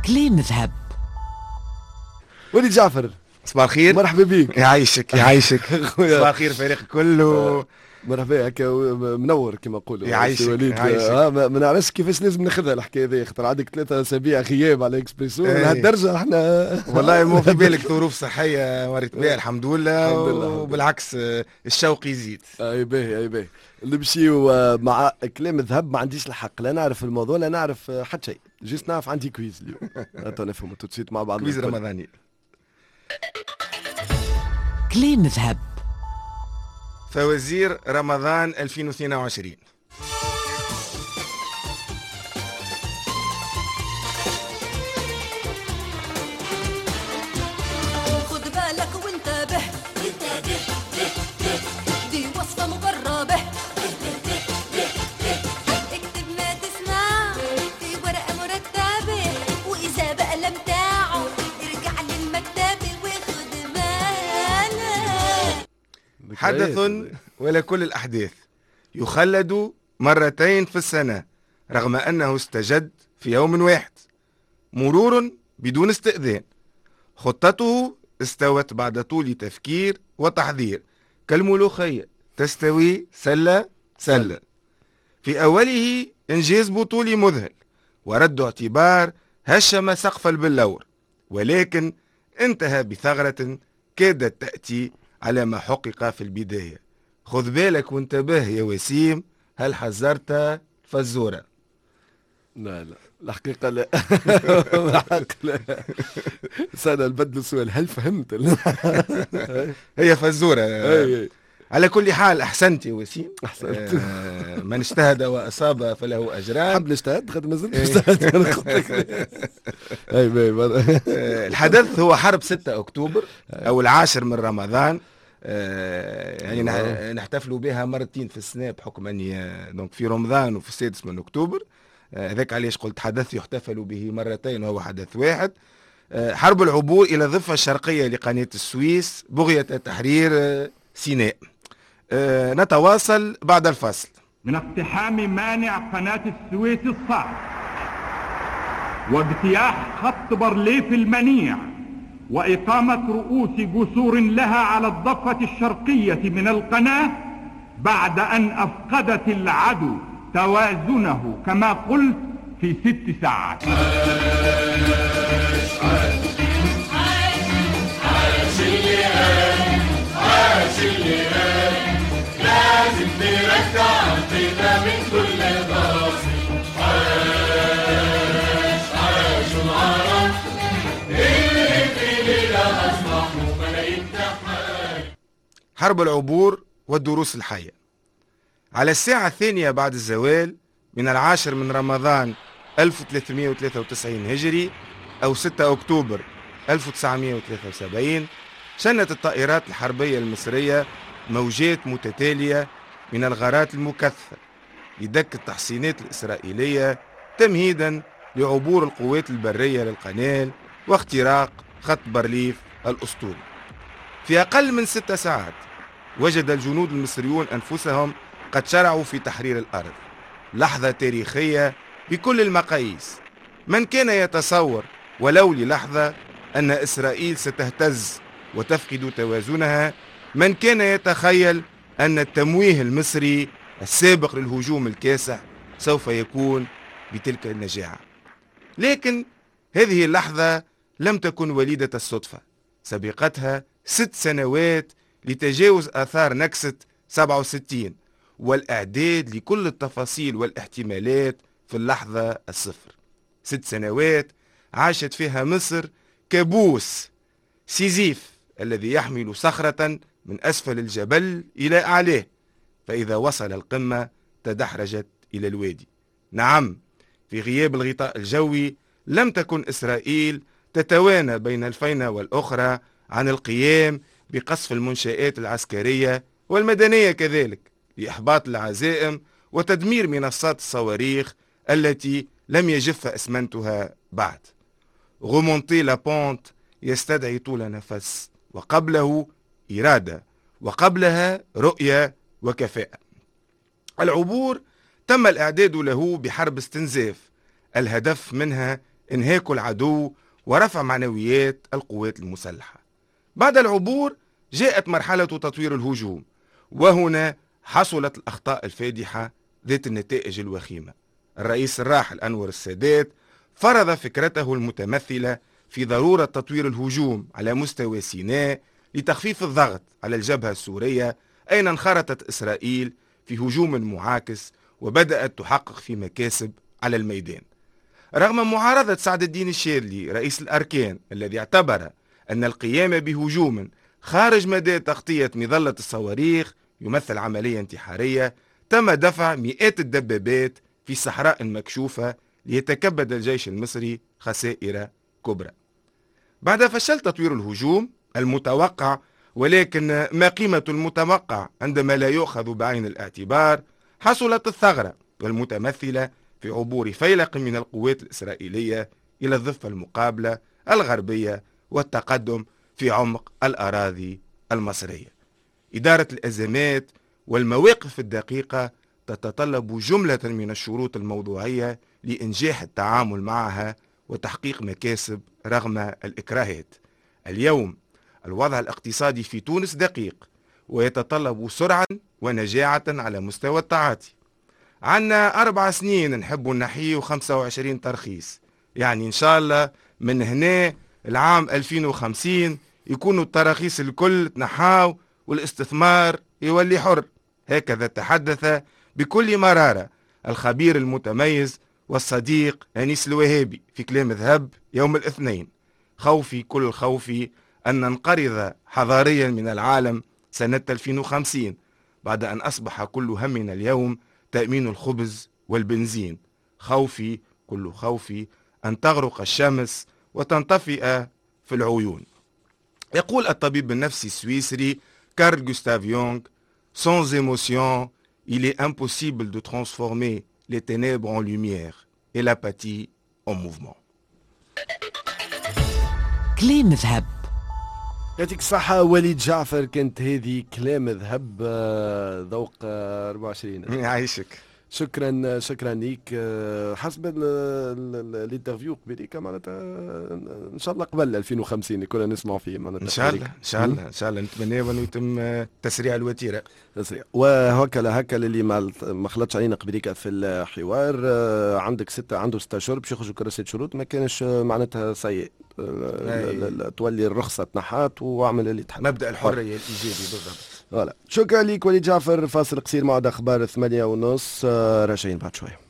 كليم ذهب. وليد جعفر، صباح الخير. مرحبا بك. يعيشك يعيشك. صباح الخير فريق كله. مرحبا، هكا منور كما نقولوا. يعيشك وليد ما نعرفش كيفاش لازم ناخذها الحكايه هذه، خاطر عندك 3 أسابيع غياب على اكسبريسو لهالدرجه احنا والله مو في بالك ظروف صحيه مريت بها الحمد لله، وبالعكس الشوق يزيد. اي باهي نمشيو مع كلام ذهب. ما عنديش الحق، لا نعرف الموضوع لا نعرف حتى شيء، جيست نعرف عندي كويز اليوم. نفهموا توتسيت مع بعض. كويز رمضاني. كليم ذهب. فوازير رمضان 2022. خذ بالك وانتبه، دي وصفة مجربة، اكتب ما تسمع في ورقة مرتبة، وإذا بقى لم تعد ارجع للمكتب وخذ بالك. حدث ولا كل الأحداث يخلد مرتين في السنة رغم أنه استجد في يوم واحد. مرور بدون استئذان، خطته استوت بعد طول تفكير وتحضير، كالملوخية تستوي سلة سلة. في أوله إنجاز بطولي مذهل ورد اعتبار هشم سقف البلور، ولكن انتهى بثغرة كادت تأتي على ما حقق في البداية. خذ بالك وانتبه يا وسيم، هل حذرت فزورة؟ لا الحقيقة لا. الحق لا. سأنا نبدل السؤال، هل فهمت؟ هي فزورة. على كل حال أحسنت يا وسيم، أحسنت. من اجتهد وأصاب فله أجران. حب نجتهد خد ما زلت نجتهد. الحدث هو حرب 6 أكتوبر أو 10 من رمضان. يعني نحتفلوا بها مرتين في السنة بحكم أني دونك في رمضان وفي 6 من أكتوبر. هذاك علاش قلت حدث يحتفل به مرتين وهو حدث واحد. حرب العبور إلى الضفة الشرقية لقناة السويس بغية تحرير سيناء. نتواصل بعد الفصل. من اقتحام مانع قناة السويس الصعب واجتياح خط بارليف المنيع وإقامة رؤوس جسور لها على الضفة الشرقية من القناة بعد أن أفقدت العدو توازنه كما قلت في 6 ساعات. لازم نرجع فينا من كل ضاصي. عاش العرب اللي في ليلة أصبحوا ملايين تحايا. حرب العبور والدروس الحية. على الساعة 2 بعد الزوال من 10 من رمضان 1393 هجري أو 6 أكتوبر 1973 شنت الطائرات الحربية المصرية موجات متتالية من الغارات المكثفة لدك التحصينات الإسرائيلية تمهيدا لعبور القوات البرية للقناة واختراق خط بارليف الأسطوري. في أقل من 6 ساعات وجد الجنود المصريون أنفسهم قد شرعوا في تحرير الأرض. لحظة تاريخية بكل المقاييس. من كان يتصور ولو للحظة أن إسرائيل ستهتز وتفقد توازنها؟ من كان يتخيل أن التمويه المصري السابق للهجوم الكاسح سوف يكون بتلك النجاعة؟ لكن هذه اللحظة لم تكن وليدة الصدفة، سبقتها 6 سنوات لتجاوز آثار نكسة 67 والإعداد لكل التفاصيل والاحتمالات في اللحظة الصفر. 6 سنوات عاشت فيها مصر كابوس سيزيف الذي يحمل صخرة من أسفل الجبل إلى أعلاه، فإذا وصل القمة تدحرجت إلى الوادي. نعم، في غياب الغطاء الجوي لم تكن إسرائيل تتوانى بين الفينة والأخرى عن القيام بقصف المنشآت العسكرية والمدنية كذلك لإحباط العزائم وتدمير منصات الصواريخ التي لم يجف أسمنتها بعد. غومونتي لابونت يستدعي طول نفس، وقبله إرادة، وقبلها رؤية وكفاءة. العبور تم الإعداد له بحرب استنزاف، الهدف منها انهاك العدو ورفع معنويات القوات المسلحة. بعد العبور جاءت مرحلة تطوير الهجوم، وهنا حصلت الأخطاء الفادحة ذات النتائج الوخيمة. الرئيس الراحل أنور السادات فرض فكرته المتمثلة في ضرورة تطوير الهجوم على مستوى سيناء لتخفيف الضغط على الجبهة السورية، أين انخرطت إسرائيل في هجوم معاكس وبدأت تحقق في مكاسب على الميدان. رغم معارضة سعد الدين الشاذلي رئيس الأركان الذي اعتبر أن القيام بهجوم خارج مدى تغطية مظلة الصواريخ يمثل عملية انتحارية، تم دفع مئات الدبابات في الصحراء المكشوفة ليتكبد الجيش المصري خسائر كبرى. بعد فشل تطوير الهجوم المتوقع، ولكن ما قيمة المتوقع عندما لا يؤخذ بعين الاعتبار، حصلت الثغرة والمتمثلة في عبور فيلق من القوات الإسرائيلية إلى الضفة المقابلة الغربية والتقدم في عمق الأراضي المصرية. إدارة الأزمات والمواقف الدقيقة تتطلب جملة من الشروط الموضوعية لإنجاح التعامل معها وتحقيق مكاسب رغم الإكراهات. اليوم الوضع الاقتصادي في تونس دقيق ويتطلب سرعة ونجاعة على مستوى التعاطي. عنا 4 سنين نحب نحيه 25 ترخيص، يعني إن شاء الله من هنا العام 2050 يكونوا التراخيص الكل تنحاو والاستثمار يولي حر. هكذا تحدث بكل مرارة الخبير المتميز والصديق أنيس الوهابي في كلام ذهب يوم الاثنين. خوفي كل خوفي أن ننقرض حضاريا من العالم سنة 2050 بعد أن أصبح كل همنا اليوم تأمين الخبز والبنزين. خوفي كل خوفي أن تغرق الشمس وتنطفئ في العيون. يقول الطبيب النفسي السويسري كارل جوستاف يونغ: sans émotion, il est impossible de transformer les ténèbres en lumière et l'apathie en mouvement. كلام ذهب. يعطيك الصحة وليد جعفر، كانت هذه كلام ذهب ذوق 24. يعيشك. شكرا ليك. حسب الانترفيو قبليك معناتها ان شاء الله قبل 2050 كنا نسمع فيه معناتها. ان شاء الله نتمنى انه يتم تسريع الوتيره. وهكا اللي ما خلطش علينا قبليك في الحوار. عندك عنده 6 شهور باش يخرجوا كراسات شروط، ما كانش معناتها سيء. تولي الرخصة تنحات واعمل اللي تحب. مبدأ الحرية الإيجابي بالضبط. شكرا لك وليد جعفر. فاصل قصير مع أخبار 8:30. راجعين بعد شوية.